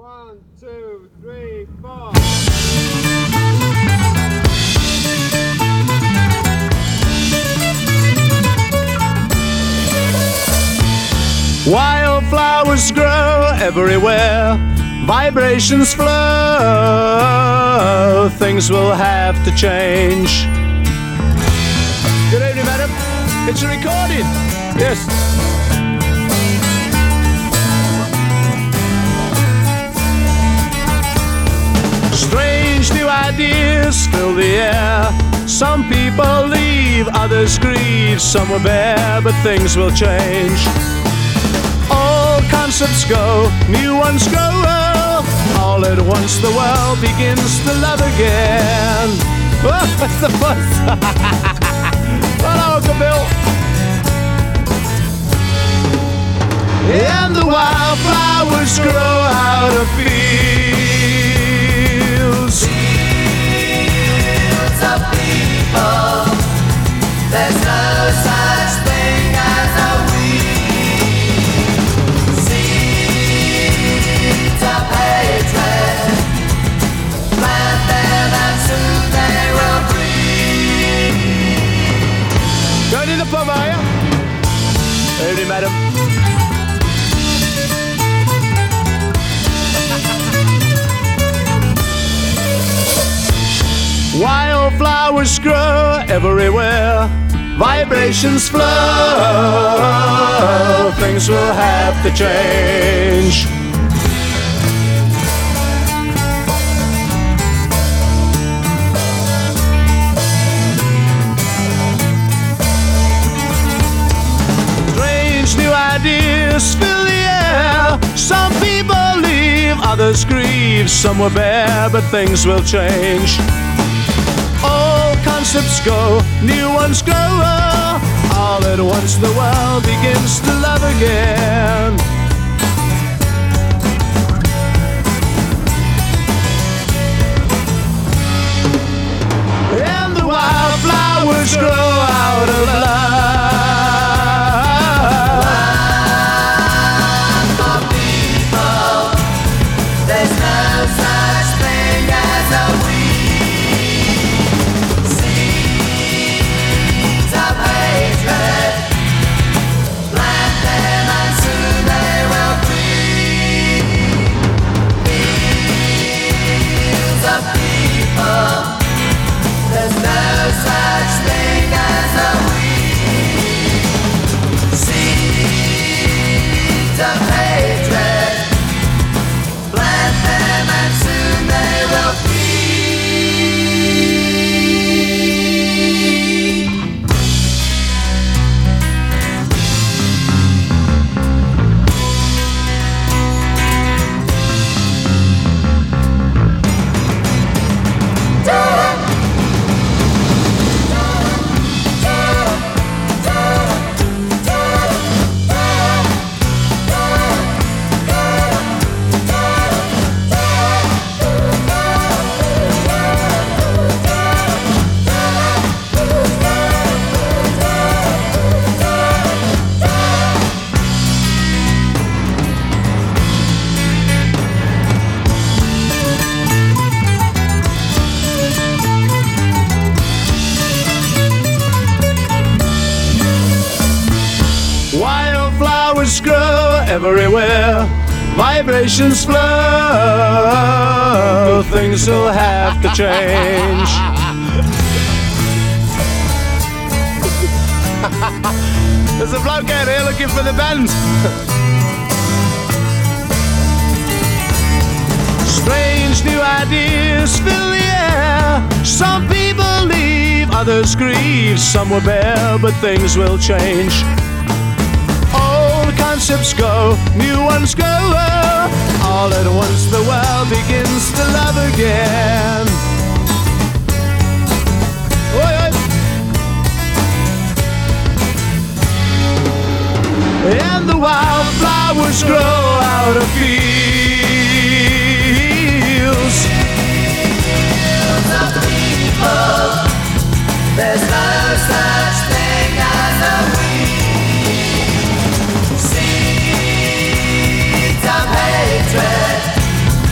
1, 2, 3, 4. Wildflowers grow everywhere, vibrations flow, things will have to change. Good evening, madam. It's a recording. Yes. Strange new ideas fill the air. Some people leave, others grieve. Some will bear, but things will change. All concepts go, new ones grow. All at once the world begins to love again. Oh, that's the buzz. Hello, Uncle Bill. And the wildflowers grow out of fields. Fields of people. There's no such thing as a weed. Seeds of hatred. Plant them and soon they will breed. Going in the pub, are you? Evening, madam. Wildflowers grow everywhere, vibrations flow, things will have to change. Strange new ideas fill the air. Some people leave, others grieve. Some will bear, but things will change. All concepts go, new ones grow. All at once the world begins to love again. And the wildflowers grow out of love. For people, there's no such thing as a weed. Seeds of hatred. Plant them and soon they will breed. Fields of people. There's no such thing as a weed. Seeds of hatred. Plant them and soon they will feed. Wildflowers grow everywhere, vibrations flow, things will have to change. There's a bloke out here looking for the band. Strange new ideas fill the air. Some people leave, others grieve. Some will bear, but things will change. Old concepts go, new ones grow. All at once the world begins to love again. Oi, oi. And the wildflowers grow out of fields. Fields of people. There's no such thing as a weed. Seeds of hatred.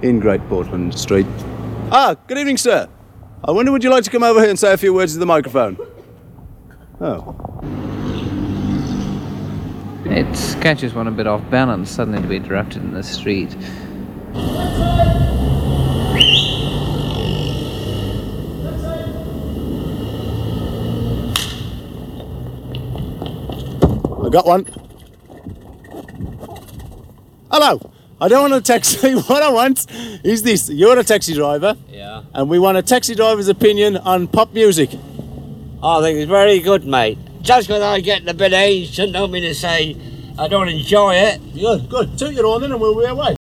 in Great Portland Street. Ah, good evening, sir. I wonder, would you like to come over here and say a few words to the microphone? Oh. It catches one a bit off balance suddenly to be interrupted in the street. I got one. Hello. I don't want a taxi. What I want is this. You're a taxi driver. Yeah. And we want a taxi driver's opinion on pop music. I think it's very good, mate. Just because I get a bit of age doesn't mean to say I don't enjoy it. Good, good. Toot your horn then and we'll be away.